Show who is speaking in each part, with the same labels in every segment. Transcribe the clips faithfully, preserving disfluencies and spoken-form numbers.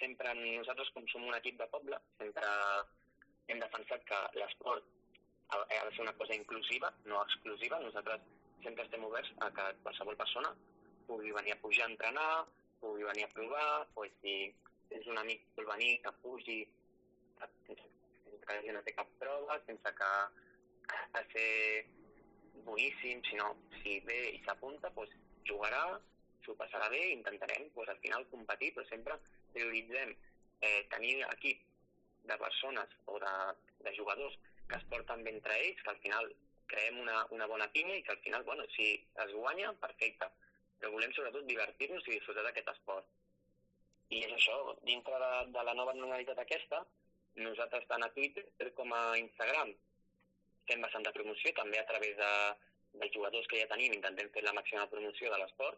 Speaker 1: sempre nosaltres, com som un equip de poble, sempre hem defensat que l'esport ha de ser una cosa inclusiva, no exclusiva. Nosaltres sempre estem oberts a que qualsevol persona pugui venir a pujar a entrenar, pugui venir a provar, pues, si tens un amic que vol venir, que pugi, sense que hagi de fer cap prova, sense que ha de ser boníssim, sinó si ve i s'apunta, pues, jugarà, s'ho passarà bé, intentarem pues, al final competir, però sempre prioritzem eh, tenir equip de persones o de, de jugadors que es porten bé entre ells, que al final creem una, una bona pinya i que al final, bueno, si es guanya, perfecte, però volem sobretot divertir-nos i disfrutar d'aquest esport. I és això, dintre de, de la nova normalitat aquesta, nosaltres tant a Twitter com a Instagram fem bastant de promoció, també a través de, dels jugadors que ja tenim, intentem fer la màxima promoció de l'esport.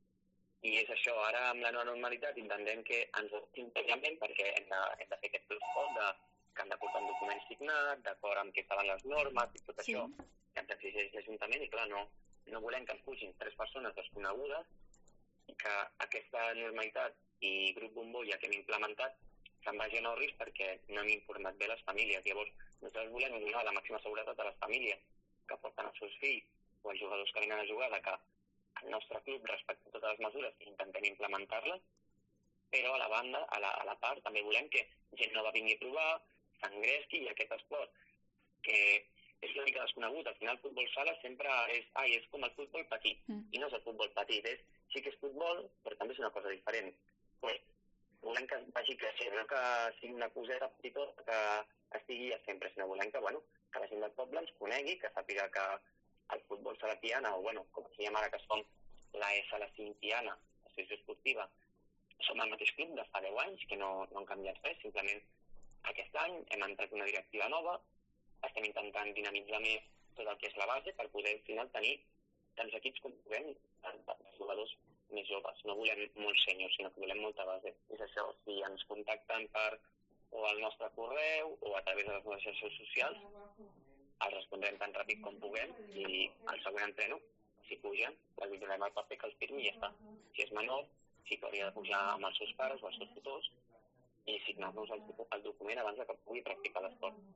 Speaker 1: I és això, ara amb la nova normalitat intentem que ens ho integrament perquè hem de, hem de fer aquest protocol de, que han de portar un document signat, d'acord amb què estaven les normes i tot sí. Això que ens exigeix l'Ajuntament i clar, no, no volem que ens pugin tres persones desconegudes i que aquesta normalitat i grup bombolla que hem implementat se'n vagi a nou risc perquè no hem informat bé les famílies. Llavors, nosaltres volem donar la màxima seguretat a les famílies que porten els seus fills o els jugadors que venen a jugar de que el nostre club respecta totes les mesures i intentem implementar-les, però a la banda, a la, a la part, també volem que gent nova vingui a provar, s'engresqui i aquest esport, que és una mica desconegut. Al final el futbol sala sempre és, ai, és com el futbol petit, mm. i no és el futbol petit, és, sí que és futbol, però també és una cosa diferent. Pues, volem que vagi creixent, no que sigui una coseta petitona que estigui a sempre, sinó volem que, bueno, que la gent del poble ens conegui, que sàpiga que el futbol sala Tiana, o bueno, com es diem ara que som la S la cinc Tiana, l'associació esportiva, som el mateix club de fa deu anys, que no, no han canviat res, simplement aquest any hem entrat una directiva nova, estem intentant dinamitzar més tot el que és la base per poder al final tenir tants equips com puguem de jugadors més joves. No volem molts sèniors, sinó que volem molta base. És això, si ens contacten per o al nostre correu o a través de les nostres xarxes socials, els respondrem tan ràpid com puguem i al següent entreno, si pugen, els donem el paper que els firmi i ja està. Si és menor, sí que hauria de pujar amb els seus pares o els seus tutors i signar-nos el, el document abans que pugui practicar l'esport.